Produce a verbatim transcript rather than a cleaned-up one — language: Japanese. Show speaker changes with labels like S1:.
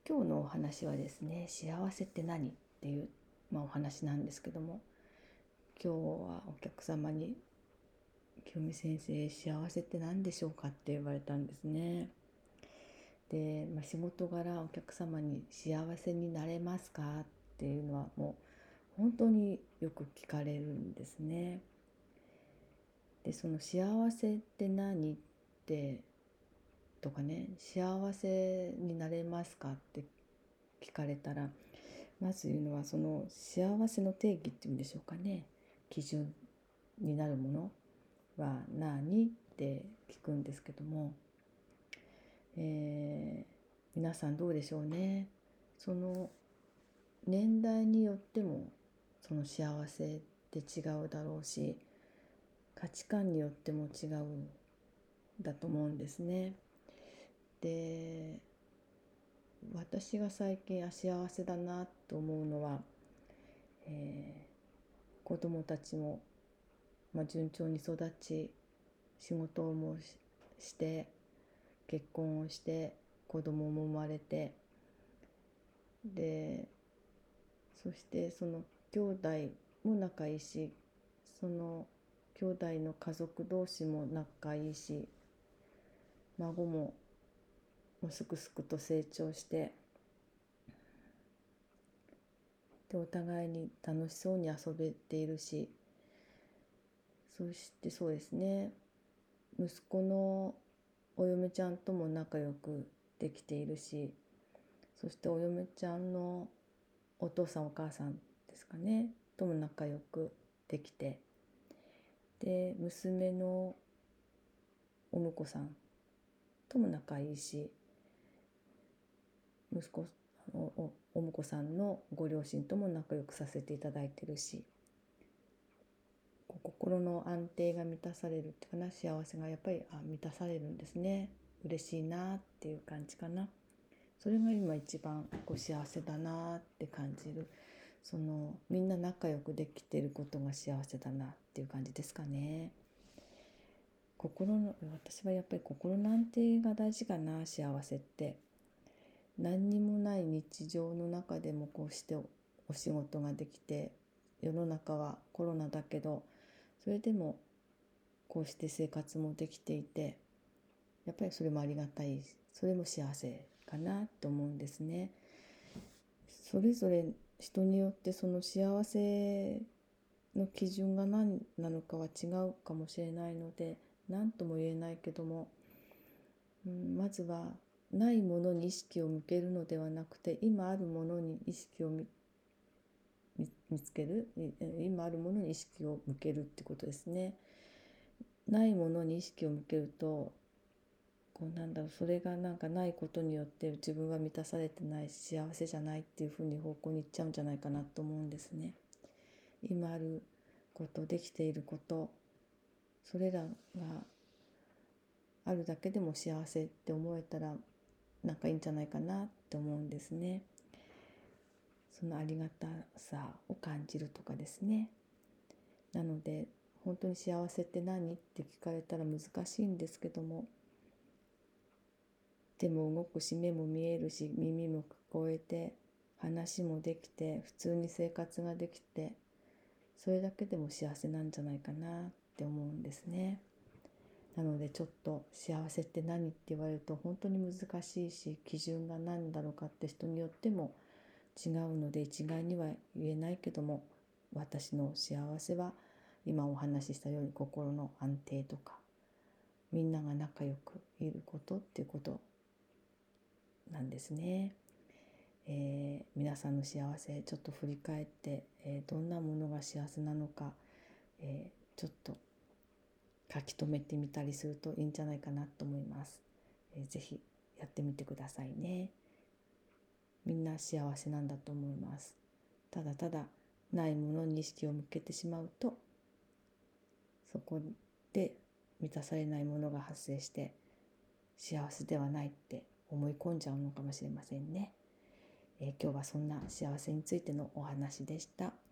S1: 今日のお話はですね、幸せって何っていう、まあ、お話なんですけども、今日はお客様に清美先生、幸せって何でしょうかって言われたんですね。で、まあ、仕事柄お客様に幸せになれますかっていうのはもう本当によく聞かれるんですね。で、その幸せって何ってとかね、幸せになれますかって聞かれたら、まず言うのはその幸せの定義っていうんでしょうかね。基準になるものは何って聞くんですけども、えー皆さんどうでしょうね。その年代によってもその幸せって違うだろうし、価値観によっても違うんだと思うんですね。で、私が最近あ幸せだなと思うのは、えー子供たちも、まあ、順調に育ち、仕事もして結婚をして子供も生まれて、でそしてその兄弟も仲いいし、その兄弟の家族同士も仲いいし、孫ももうすくすくと成長して、でお互いに楽しそうに遊べているし、そしてそうですね、息子のお嫁ちゃんとも仲良くできているし、そしてお嫁ちゃんのお父さんお母さんですかねとも仲良くできて、で娘のお婿さんとも仲いいし、息子おおお婿さんのご両親とも仲良くさせていただいてるし、心の安定が満たされるっていうかな、幸せがやっぱりあ満たされるんですね。嬉しいなっていう感じかな。それが今一番こう幸せだなって感じる。そのみんな仲良くできていることが幸せだなっていう感じですかね。心の私はやっぱり心の安定が大事かな。幸せって何にもない日常の中でもこうしてお仕事ができて、世の中はコロナだけどそれでもこうして生活もできていて、やっぱりそれもありがたい、それも幸せかなと思うんですね。それぞれ人によってその幸せの基準が何なのかは違うかもしれないので何とも言えないけども、うん、まずはないものに意識を向けるのではなくて、今あるものに意識を見見つける、今あるものに意識を向けるってことですね。ないものに意識を向けると、こうなんだろう、それがなんかないことによって自分は満たされてないし幸せじゃないっていうふうに方向に行っちゃうんじゃないかなと思うんですね。今あること、できていること、それらがあるだけでも幸せって思えたらなんかいいんじゃないかなって思うんですね。そのありがたさを感じるとかですね。なので本当に幸せって何って聞かれたら難しいんですけども、手も動くし目も見えるし耳も聞こえて話もできて普通に生活ができて、それだけでも幸せなんじゃないかなって思うんですね。なのでちょっと幸せって何って言われると本当に難しいし、基準が何だろうかって人によっても違うので一概には言えないけども、私の幸せは今お話ししたように心の安定とか、みんなが仲良くいることっていうことなんですね。えー、皆さんの幸せちょっと振り返って、えー、どんなものが幸せなのか、えー、ちょっと書き留めてみたりするといいんじゃないかなと思います。えー、ぜひやってみてくださいね。みんな幸せなんだと思います。ただただないものに意識を向けてしまうと、そこで満たされないものが発生して幸せではないって思い込んじゃうのかもしれませんね。えー、今日はそんな幸せについてのお話でした。